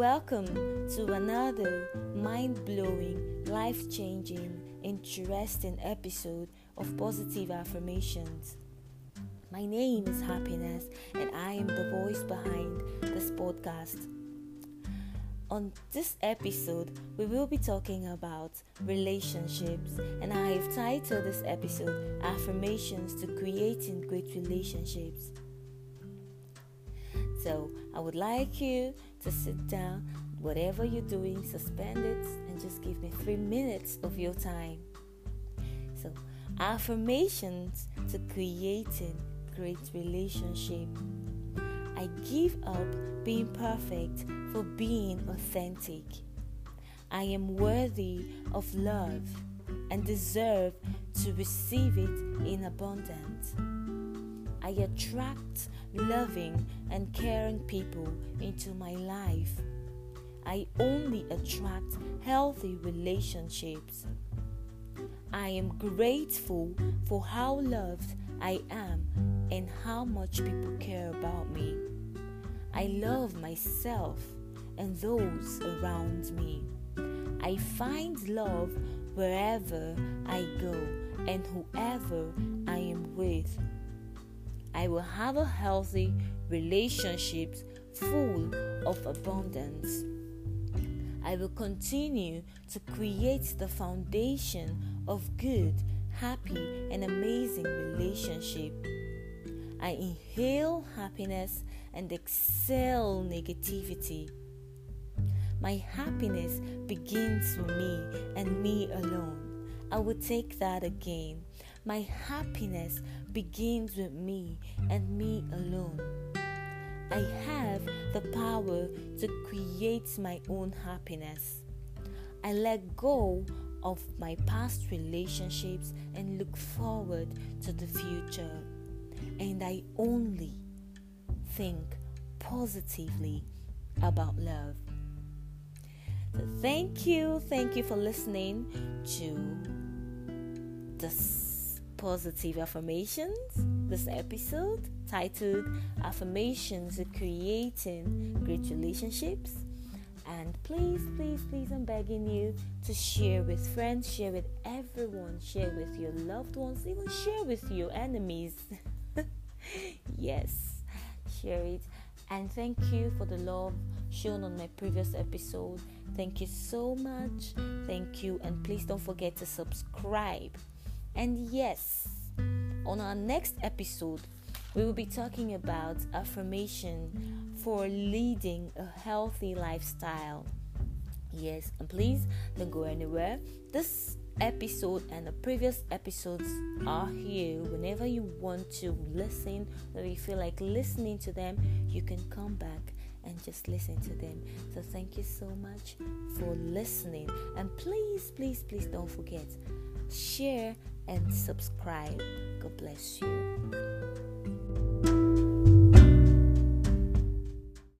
welcome to another mind-blowing, life-changing, interesting episode of Positive Affirmations. My name is Happiness and I am the voice behind this podcast. On this episode, we will be talking about relationships, and I have titled this episode Affirmations to Creating Great Relationships. So, I would like you to sit down, whatever you're doing, suspend it, and just give me 3 minutes of your time. So, affirmations to creating great relationship. I give up being perfect for being authentic. I am worthy of love and deserve to receive it in abundance. I attract loving and caring people into my life. I only attract healthy relationships. I am grateful for how loved I am and how much people care about me. I love myself and those around me. I find love wherever I go and whoever I am with. I will have a healthy relationship full of abundance. I will continue to create the foundation of good, happy, and amazing relationship. I inhale happiness and exhale negativity. My happiness begins with me and me alone. I will take that again. My happiness begins with me and me alone. I have the power to create my own happiness. I let go of my past relationships and look forward to the future. And I only think positively about love. So thank you for listening to this Positive Affirmations, this episode titled Affirmations to Creating Great Relationships. And please, I'm begging you to share with friends, share with everyone, share with your loved ones, even share with your enemies. Yes, share it. And thank you for the love shown on my previous episode. Thank you so much. Thank you. And please don't forget to subscribe. And yes, on our next episode, we will be talking about affirmation for leading a healthy lifestyle. Yes, and please don't go anywhere. This episode and the previous episodes are here whenever you want to listen, or you feel like listening to them, you can come back and just listen to them. So thank you so much for listening, and please don't forget, share and subscribe. God bless you.